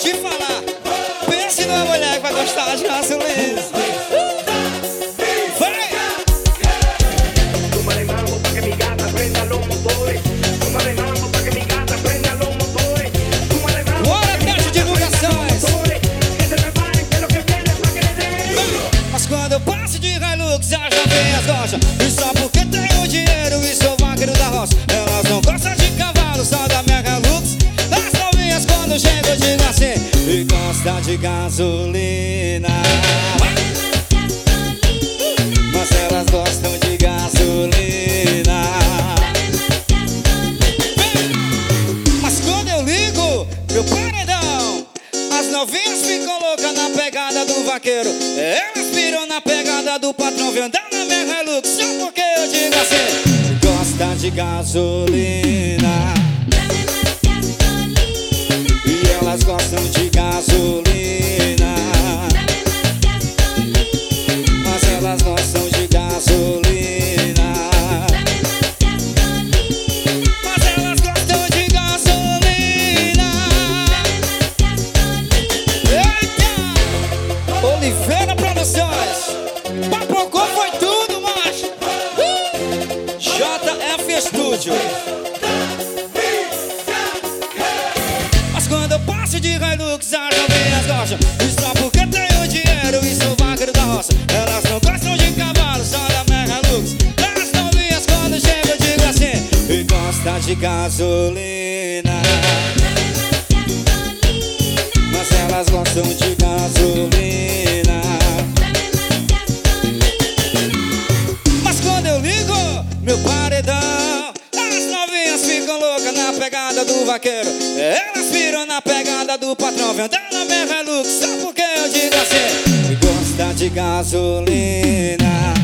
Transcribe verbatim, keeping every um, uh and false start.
te falar. Pense numa mulher que vai gostar de gasolina. Vai! Súmale mambo pa' que mi gata prenda los motores. Súmale mambo pa' que mi gata prenda los motores. Súmale mambo Bora, teste divulgações. que se preparen que lo que viene pa' que le den. Mas quando eu passo de Hilux, já já vem as gostas. E só porque tenho dinheiro e sou vaqueiro da roça. Elas não gostam de cavalo, só da minha Hilux. As novinhas quando chego eu digo assim: e gosta de gasolina. Mas elas gostam de gasolina. Mas quando eu ligo meu paredão, as novinhas ficam loucas na pegada do vaqueiro. Elas piram na pegada do patrão. Vem andar na minha Hilux, só porque eu digo assim: gosta de gasolina. E elas gostam de gasolina. Mas elas gostam de gasolina. Mas elas gostam de gasolina. Eita! Oliveira Produções. Papocou foi tudo, macho. uh! J F Studio. Mas quando eu passo de Hilux, as novinhas gostam. E só porque tenho dinheiro e sou vaqueiro da roça. Elas não gostam de cavalo, só da minha Hilux. As novinhas quando chegam eu digo assim: e gosta de gasolina. Mas elas gostam de gasolina. Mas quando eu ligo meu paredão, as novinhas ficam loucas na pegada do vaqueiro. Elas piram na pegada do patrão. Vem andar na minha Hilux, só porque eu digo assim: e gosta de gasolina.